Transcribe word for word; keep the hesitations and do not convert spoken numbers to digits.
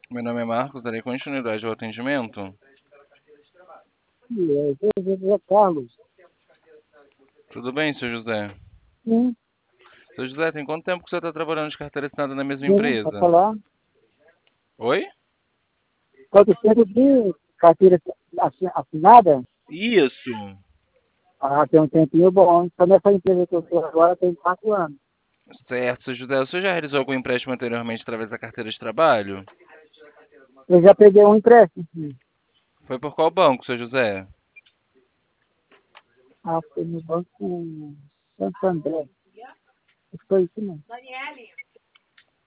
Meu nome é Marcos, darei continuidade ao atendimento. E, é, José Carlos. Tudo bem, seu José? Sim, Seu José, tem quanto tempo que você está trabalhando de carteira assinada na mesma sim, pode empresa? falar. Oi? Quanto tempo de carteira assi- assinada? Isso. Ah, tem um tempinho bom. Só nessa empresa que eu estou agora tem quatro anos. Certo, seu José. Você já realizou algum empréstimo anteriormente através da carteira de trabalho? Eu já peguei um empréstimo, sim. Foi por qual banco, seu José? Ah, foi no Banco Santo André. Acho que foi isso mesmo.